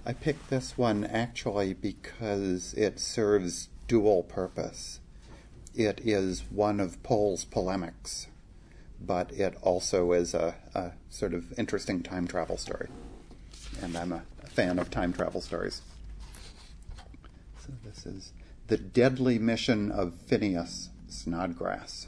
I picked this one actually because it serves dual purpose. It is one of Pohl's polemics, but it also is a sort of interesting time travel story. And I'm a fan of time travel stories. So this is The Deadly Mission of Phineas Snodgrass.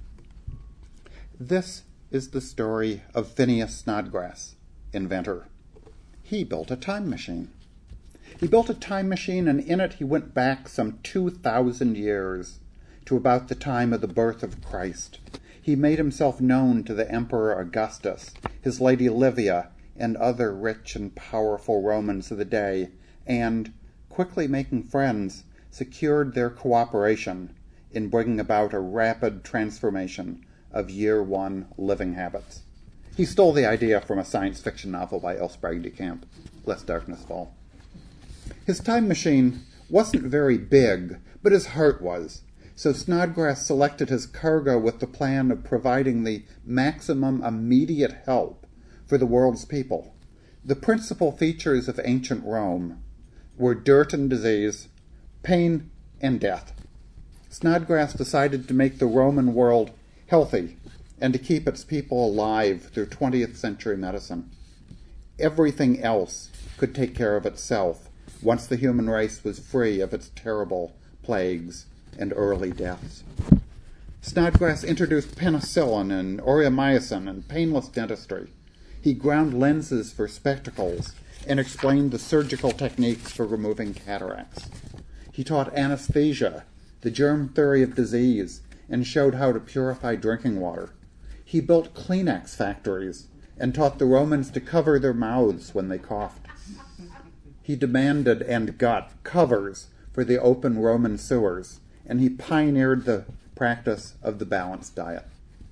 This is the story of Phineas Snodgrass, inventor. He built a time machine. He built a time machine, and in it he went back some 2,000 years to about the time of the birth of Christ. He made himself known to the Emperor Augustus, his lady Livia, and other rich and powerful Romans of the day, and, quickly making friends, secured their cooperation in bringing about a rapid transformation of year one living habits. He stole the idea from a science fiction novel by L. Sprague de Camp, Lest Darkness Fall. His time machine wasn't very big, but his heart was, so Snodgrass selected his cargo with the plan of providing the maximum immediate help for the world's people. The principal features of ancient Rome were dirt and disease, pain and death. Snodgrass decided to make the Roman world healthy and to keep its people alive through 20th century medicine. Everything else could take care of itself once the human race was free of its terrible plagues and early deaths. Snodgrass introduced penicillin and aureomycin and painless dentistry. He ground lenses for spectacles and explained the surgical techniques for removing cataracts. He taught anesthesia, the germ theory of disease, and showed how to purify drinking water. He built Kleenex factories and taught the Romans to cover their mouths when they coughed. He demanded and got covers for the open Roman sewers, and he pioneered the practice of the balanced diet.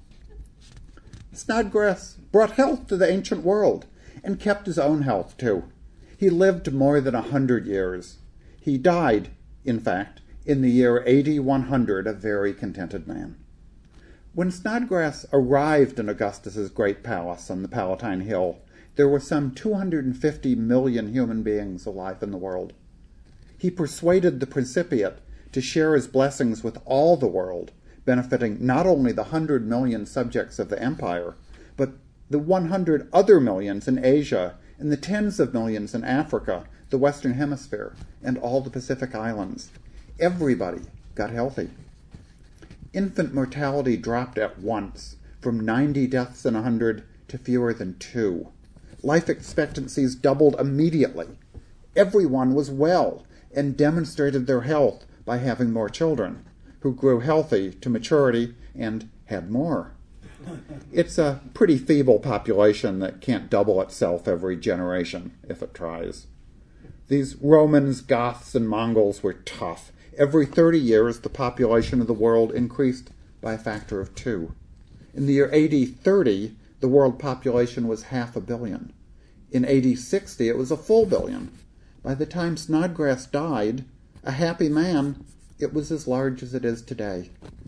Snodgrass brought health to the ancient world and kept his own health too. He lived more than 100 years. He died, in fact, in the year 8100, a very contented man. When Snodgrass arrived in Augustus's great palace on the Palatine Hill, there were some 250 million human beings alive in the world. He persuaded the Principiate to share his blessings with all the world, benefiting not only the 100 million subjects of the empire, but the 100 other millions in Asia and the tens of millions in Africa, the Western Hemisphere, and all the Pacific Islands. Everybody got healthy. Infant mortality dropped at once, from 90 deaths in 100 to fewer than 2. Life expectancies doubled immediately. Everyone was well and demonstrated their health by having more children, who grew healthy to maturity and had more. It's a pretty feeble population that can't double itself every generation if it tries. These Romans, Goths, and Mongols were tough. Every 30 years, the population of the world increased by a factor of 2. In the year AD 30, the world population was 500 million. In AD 60, it was a full billion. By the time Snodgrass died, a happy man, it was as large as it is today.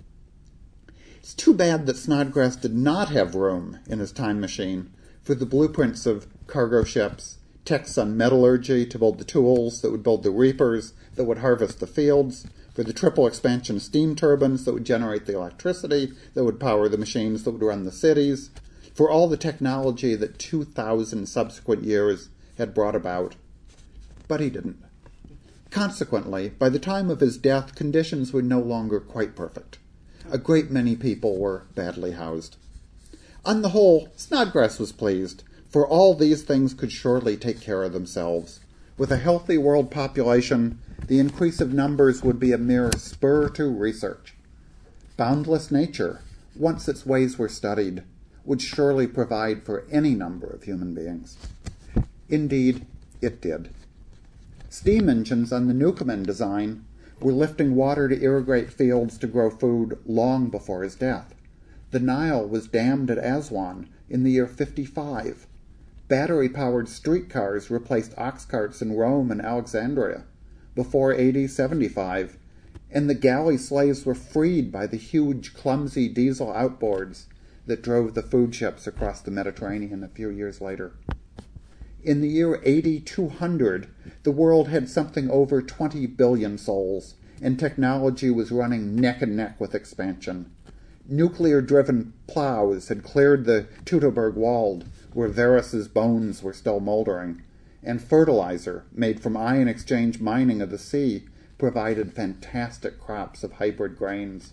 It's too bad that Snodgrass did not have room in his time machine for the blueprints of cargo ships, texts on metallurgy to build the tools that would build the reapers that would harvest the fields, for the triple expansion steam turbines that would generate the electricity that would power the machines that would run the cities, for all the technology that 2,000 subsequent years had brought about. But he didn't. Consequently, by the time of his death, conditions were no longer quite perfect. A great many people were badly housed. On the whole, Snodgrass was pleased, for all these things could surely take care of themselves. With a healthy world population, the increase of numbers would be a mere spur to research. Boundless nature, once its ways were studied, would surely provide for any number of human beings. Indeed, it did. Steam engines on the Newcomen design were lifting water to irrigate fields to grow food long before his death. The Nile was dammed at Aswan in the year 55. Battery-powered streetcars replaced ox carts in Rome and Alexandria before AD 75, and the galley slaves were freed by the huge, clumsy diesel outboards that drove the food ships across the Mediterranean a few years later. In the year 8200, the world had something over 20 billion souls, and technology was running neck and neck with expansion. Nuclear-driven plows had cleared the Teutoburg Wald, where Varus's bones were still moldering, and fertilizer, made from ion exchange mining of the sea, provided fantastic crops of hybrid grains.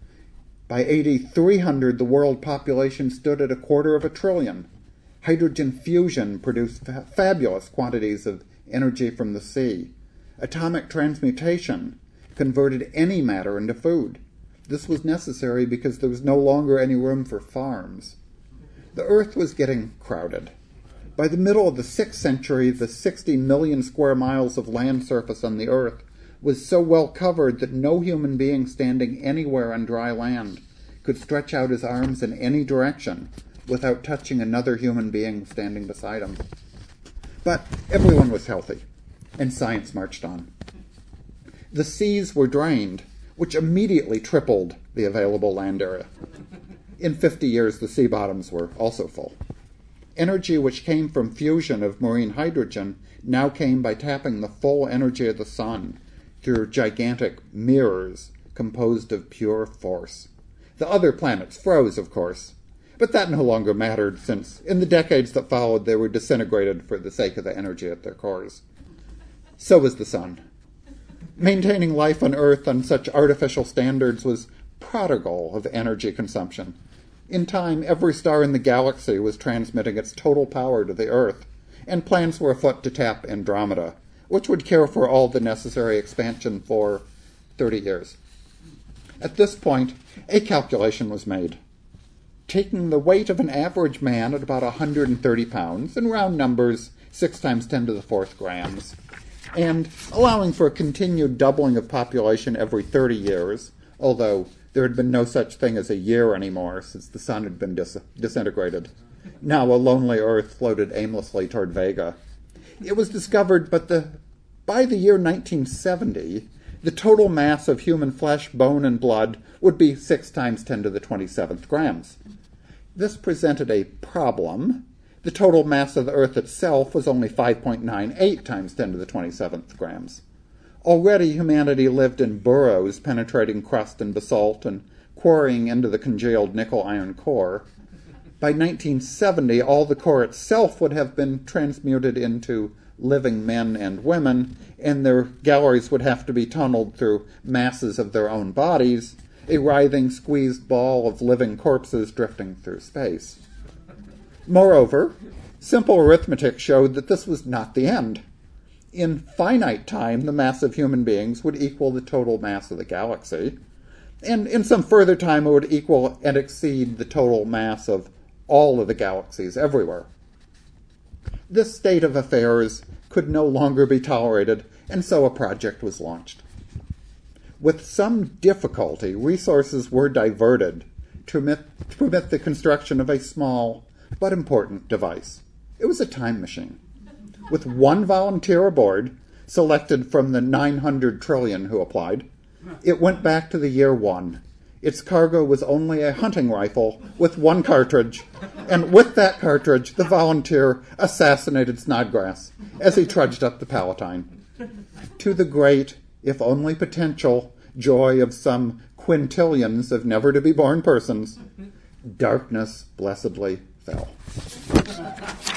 By 8300, the world population stood at 250 billion. Hydrogen fusion produced fabulous quantities of energy from the sea. Atomic transmutation converted any matter into food. This was necessary because there was no longer any room for farms. The earth was getting crowded. By the middle of the 6th century, the 60 million square miles of land surface on the earth was so well covered that no human being standing anywhere on dry land could stretch out his arms in any direction without touching another human being standing beside him. But everyone was healthy, and science marched on. The seas were drained, which immediately tripled the available land area. In 50 years, the sea bottoms were also full. Energy which came from fusion of marine hydrogen now came by tapping the full energy of the sun through gigantic mirrors composed of pure force. The other planets froze, of course, but that no longer mattered since in the decades that followed they were disintegrated for the sake of the energy at their cores. So was the sun. Maintaining life on Earth on such artificial standards was prodigal of energy consumption. In time, every star in the galaxy was transmitting its total power to the Earth, and plans were afoot to tap Andromeda, which would care for all the necessary expansion for 30 years. At this point, a calculation was made. Taking the weight of an average man at about 130 pounds, in round numbers, 6 times 10 to the 4th grams, and allowing for a continued doubling of population every 30 years, although there had been no such thing as a year anymore since the sun had been disintegrated. Now a lonely Earth floated aimlessly toward Vega. It was discovered by the year 1970, the total mass of human flesh, bone, and blood would be 6 times 10 to the 27th grams. This presented a problem. The total mass of the Earth itself was only 5.98 times 10 to the 27th grams. Already humanity lived in burrows penetrating crust and basalt and quarrying into the congealed nickel-iron core. By 1970, all the core itself would have been transmuted into living men and women, and their galleries would have to be tunneled through masses of their own bodies, a writhing, squeezed ball of living corpses drifting through space. Moreover, simple arithmetic showed that this was not the end. In finite time, the mass of human beings would equal the total mass of the galaxy, and in some further time it would equal and exceed the total mass of all of the galaxies everywhere. This state of affairs could no longer be tolerated, and so a project was launched. With some difficulty, resources were diverted to permit the construction of a small but important device. It was a time machine. With one volunteer aboard, selected from the 900 trillion who applied, it went back to the year 1. Its cargo was only a hunting rifle with 1 cartridge, and with that cartridge, the volunteer assassinated Snodgrass as he trudged up the Palatine. To the great, if only potential, joy of some quintillions of never-to-be-born persons, darkness blessedly fell.